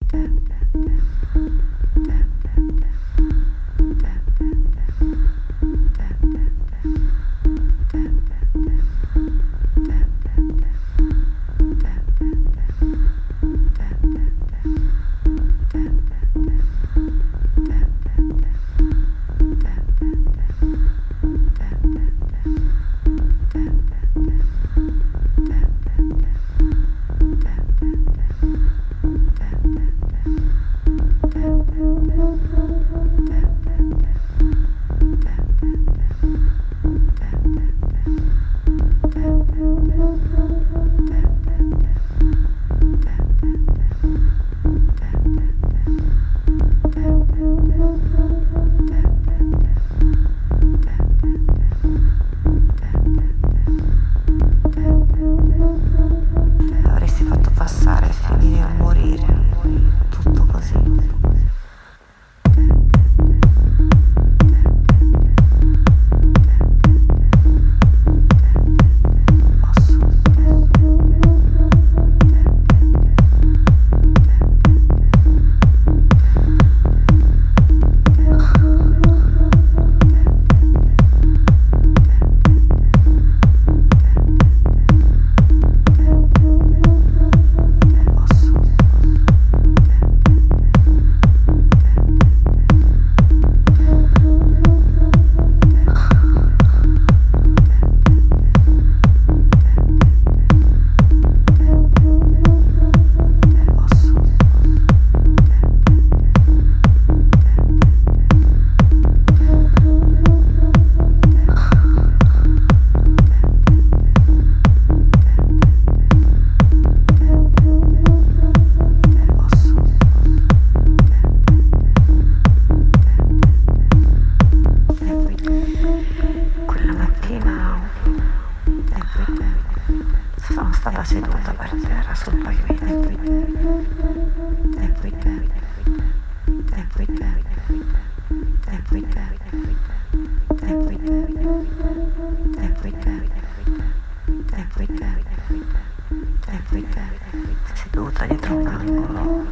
seduta dietro un angolo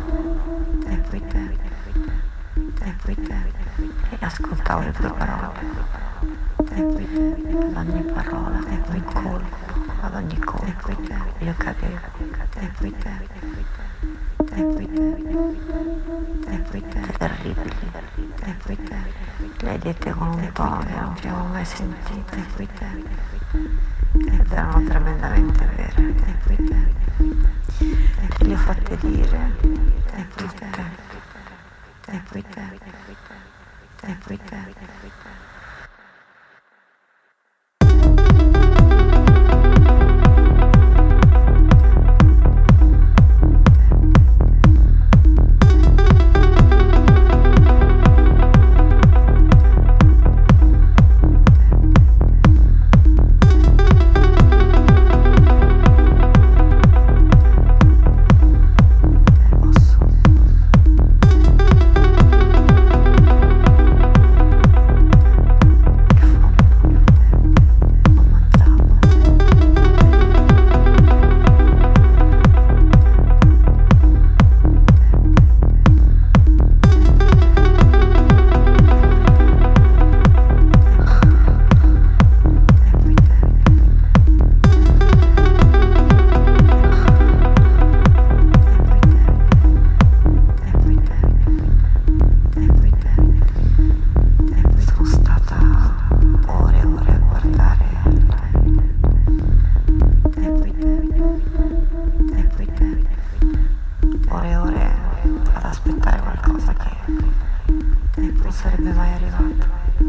e ascoltavo le tue parole. Ad ogni parola, ad ogni colpo, io cadevo. Terribili. Le hai dette con un tono che non abbiamo mai sentito ed erano tremendamente vere. Te le ho fatte dire tutte. Sarebbe mai arrivato.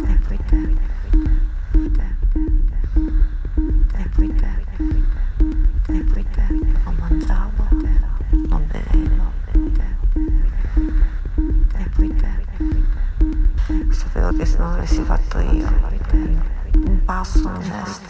Non mangiavo, non bevevo. Sapevo che se non l'avessi fatto io, un passo, un gesto.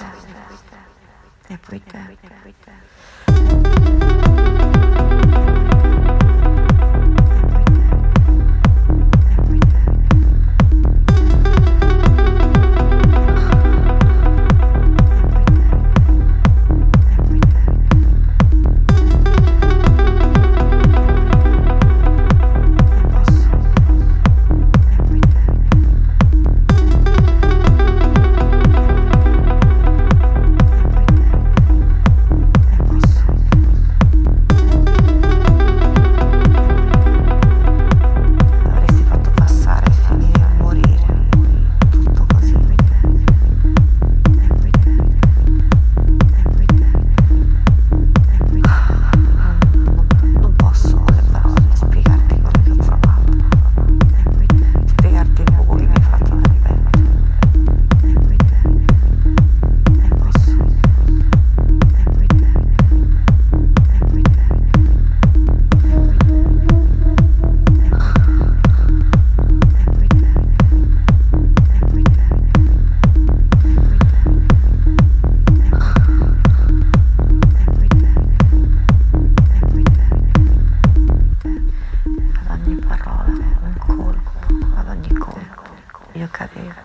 parola, un colpo, ad ogni colpo, io cadevo.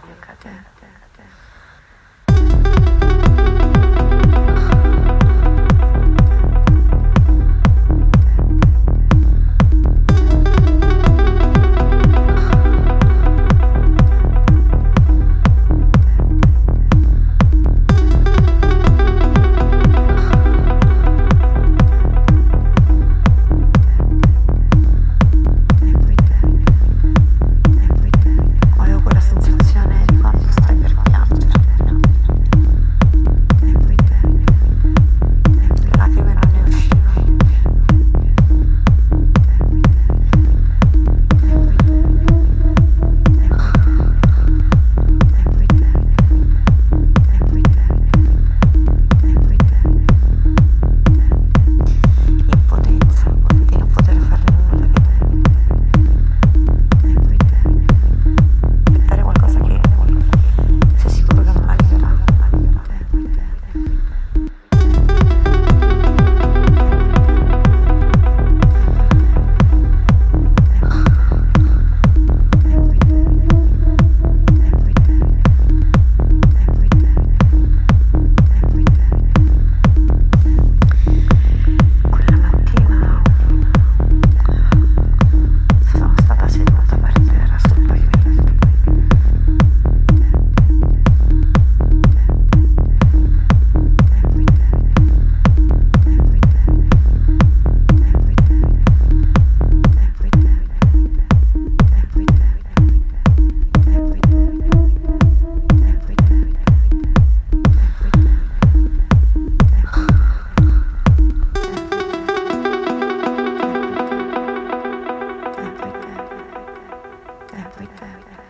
Avevo quella sensazione di quando stai per piangere. Le lacrime non ne uscivano. Impotenza di non poter fare nulla. Aspettare qualcosa che sei sicuro che non arriverà. Quella mattina sono stata seduta per terra sul pavimento. E poi te.